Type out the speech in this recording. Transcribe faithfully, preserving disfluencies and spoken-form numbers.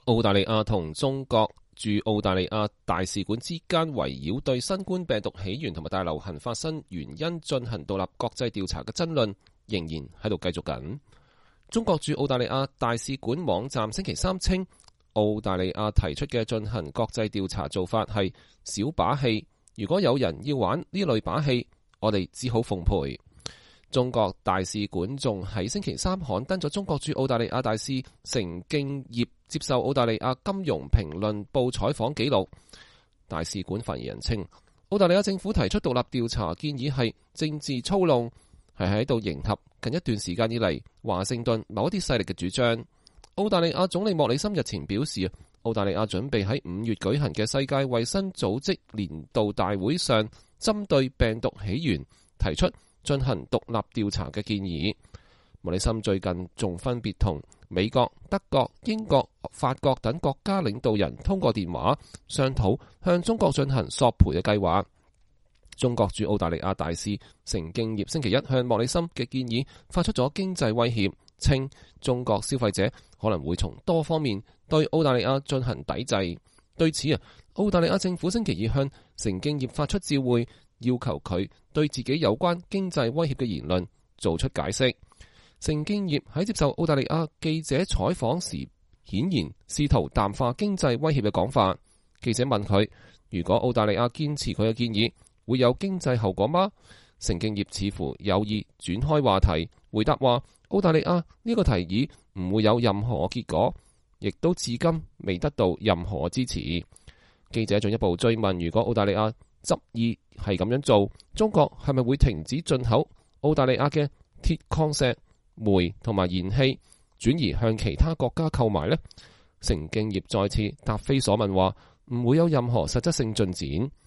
澳大利亞同中國駐澳大利亞大使館之間圍繞對新冠病毒起源同埋大流行發生原因進行獨立國際調查嘅爭論仍然喺度繼續緊。中國駐澳大利亞大使館網站星期三稱，澳大利亞提出嘅進行國際調查做法係小把戲，如果有人要玩呢類把戲，我哋只好奉陪。中國大使館仲喺星期三刊登咗中國駐澳大利亞大使成敬業接受澳大利亞金融評論報採訪記錄。大使館發言人稱，澳大利亞政府提出獨立調查建議係政治操弄，係喺度迎合近一段時間以嚟華盛頓某一啲勢力嘅主張。澳大利亞總理莫里森日前表示，澳大利亞準備喺五月舉行嘅世界衛生組織年度大會上，針對病毒起源提出進行獨立調查嘅建議。莫里森最近仲分別同美國、德國、英國、法國等國家領導人通過電話商討向中國進行索賠嘅計劃。中國駐澳大利亞大使成敬業星期一向莫里森嘅建議發出咗經濟威脅，稱中國消費者可能會從多方面對澳大利亞進行抵制。對此啊，澳大利亞政府星期二向成敬業發出照會，要求佢對自己有關經濟威脅嘅言論做出解釋。成敬業喺接受澳大利亞記者採訪時，顯然試圖淡化經濟威脅嘅講法。記者問佢，如果澳大利亞堅持佢嘅建議，會有經濟後果嗎？成敬業似乎有意轉開話題，回答話澳大利亞呢個提議唔會有任何結果，亦都至今未得到任何支持。記者進一步追問，如果澳大利亞執意係咁樣做，中國係咪會停止進口澳大利亞嘅鐵礦石、煤同埋燃氣，轉而向其他國家購買呢？成敬業再次答非所問話，唔會有任何實質性進展。